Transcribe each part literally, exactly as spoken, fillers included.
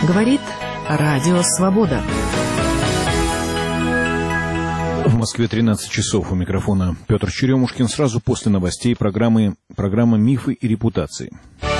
Говорит Радио Свобода. В Москве тринадцать часов. У микрофона Петр Черемушкин. Сразу после новостей программы, программа «Мифы и репутации».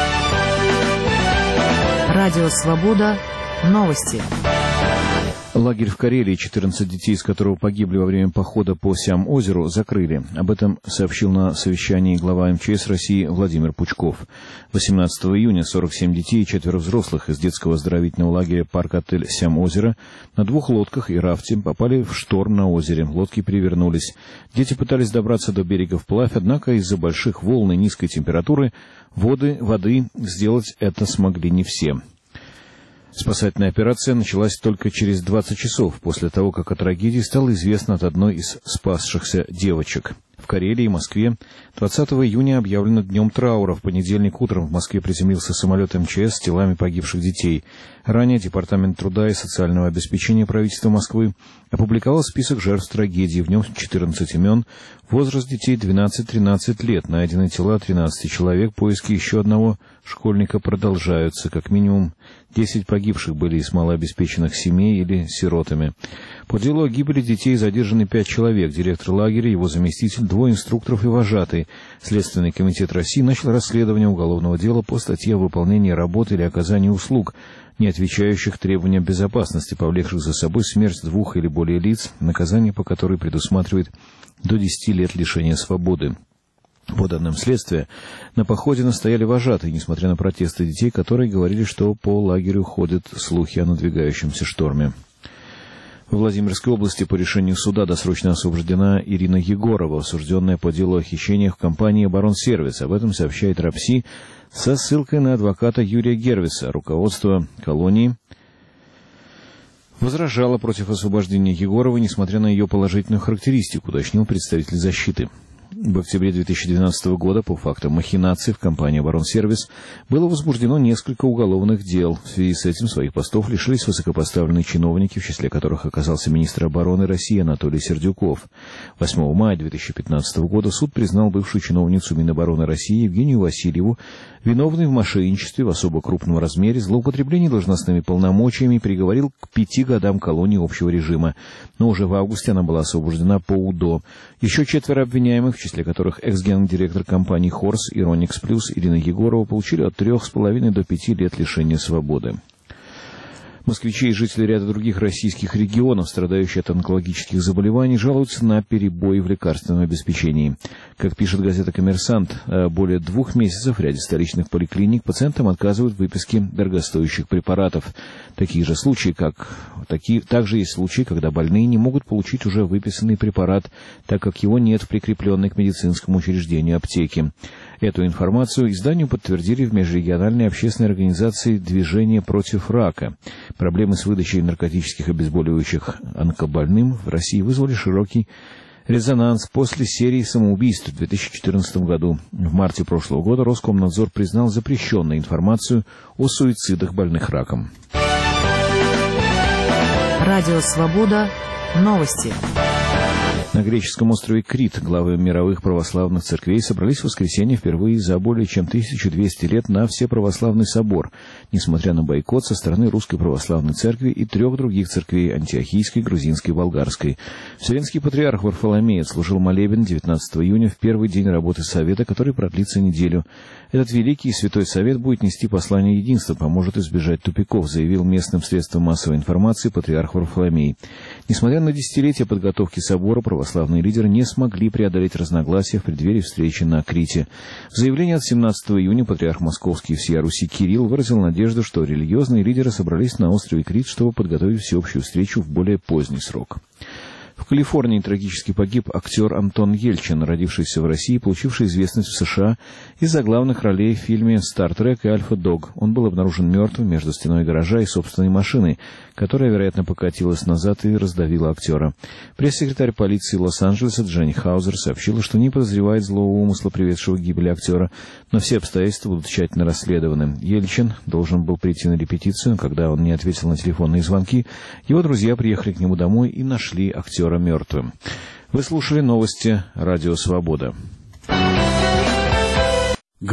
Радио Свобода. Новости. Лагерь в Карелии, четырнадцать детей из которого погибли во время похода по Сям-озеру, закрыли. Об этом сообщил на совещании глава эм че эс России Владимир Пучков. восемнадцатого июня сорок семь детей и четверо взрослых из детского оздоровительного лагеря «Парк-отель Сям-озеро» на двух лодках и рафте попали в шторм на озере. Лодки перевернулись. Дети пытались добраться до берега вплавь, однако из-за больших волн и низкой температуры воды, воды сделать это смогли не все. Спасательная операция началась только через двадцать часов после того, как о трагедии стало известно от одной из спасшихся девочек. В Карелии и Москве двадцатого июня объявлено днем траура. В понедельник утром в Москве приземлился самолет эм че эс с телами погибших детей. Ранее Департамент труда и социального обеспечения правительства Москвы опубликовал список жертв трагедии. В нем четырнадцать имен. Возраст детей двенадцать-тринадцать лет. Найдены тела тринадцати человек. Поиски еще одного школьника продолжаются. Как минимум десять погибших были из малообеспеченных семей или сиротами. По делу о гибели детей задержаны пять человек. Директор лагеря, его заместитель, двое инструкторов и вожатый. Следственный комитет России начал расследование уголовного дела по статье о выполнении работы или оказании услуг, не отвечающих требованиям безопасности, повлекших за собой смерть двух или более лиц, наказание по которой предусматривает до десяти лет лишения свободы. По данным следствия, на походе настояли вожатые, несмотря на протесты детей, которые говорили, что по лагерю ходят слухи о надвигающемся шторме. В Владимирской области по решению суда досрочно освобождена Ирина Егорова, осужденная по делу о хищениях в компании «Оборонсервис». Об этом сообщает РАПСИ со ссылкой на адвоката Юрия Гервиса. Руководство колонии возражало против освобождения Егоровой, несмотря на ее положительную характеристику, уточнил представитель защиты. В октябре две тысячи двенадцатого года по фактам махинаций в компании «Оборонсервис» было возбуждено несколько уголовных дел. В связи с этим своих постов лишились высокопоставленные чиновники, в числе которых оказался министр обороны России Анатолий Сердюков. восьмого мая две тысячи пятнадцатого года суд признал бывшую чиновницу Минобороны России Евгению Васильеву виновной в мошенничестве в особо крупном размере, злоупотреблении должностными полномочиями и приговорил к пяти годам колонии общего режима. Но уже в августе она была освобождена по УДО. Еще четверо обвиняемых, в числе которых экс-гендиректор компании «Хорс» и «Роникс Плюс» Ирина Егорова, получили от трех с половиной до пяти лет лишения свободы. Москвичи и жители ряда других российских регионов, страдающие от онкологических заболеваний, жалуются на перебои в лекарственном обеспечении. Как пишет газета «Коммерсант», более двух месяцев в ряде столичных поликлиник пациентам отказывают в выписке дорогостоящих препаратов. Такие же случаи, как такие, также есть случаи, когда больные не могут получить уже выписанный препарат, так как его нет в прикрепленной к медицинскому учреждению аптеке. Эту информацию изданию подтвердили в межрегиональной общественной организации «Движение против рака». Проблемы с выдачей наркотических обезболивающих онкобольным в России вызвали широкий резонанс после серии самоубийств в две тысячи четырнадцатом году. В марте прошлого года Роскомнадзор признал запрещенной информацию о суицидах больных раком. Радио Свобода. Новости. На греческом острове Крит главы мировых православных церквей собрались в воскресенье впервые за более чем тысячу двести лет на Всеправославный собор, несмотря на бойкот со стороны Русской Православной Церкви и трех других церквей — антиохийской, грузинской и болгарской. Вселенский патриарх Варфоломей отслужил молебен девятнадцатого июня в первый день работы Совета, который продлится неделю. Этот великий и святой Совет будет нести послание единства, поможет избежать тупиков, заявил местным средствам массовой информации патриарх Варфоломей. Несмотря на десятилетия подготовки собора, православные лидеры не смогли преодолеть разногласия в преддверии встречи на Крите. В заявлении от семнадцатого июня патриарх Московский и всея Руси Кирилл выразил надежду, что религиозные лидеры собрались на острове Крит, чтобы подготовить всеобщую встречу в более поздний срок. В Калифорнии трагически погиб актер Антон Ельчин, родившийся в России и получивший известность в США из-за главных ролей в фильме «Стартрек» и «Альфа Дог». Он был обнаружен мертвым между стеной гаража и собственной машиной, которая, вероятно, покатилась назад и раздавила актера. Пресс-секретарь полиции Лос-Анджелеса Дженни Хаузер сообщила, что не подозревает злого умысла, приведшего к гибели актера, но все обстоятельства будут тщательно расследованы. Ельчин должен был прийти на репетицию, когда он не ответил на телефонные звонки. Его друзья приехали к нему домой и нашли актера мертвым. Вы слушали новости «Радио Свобода».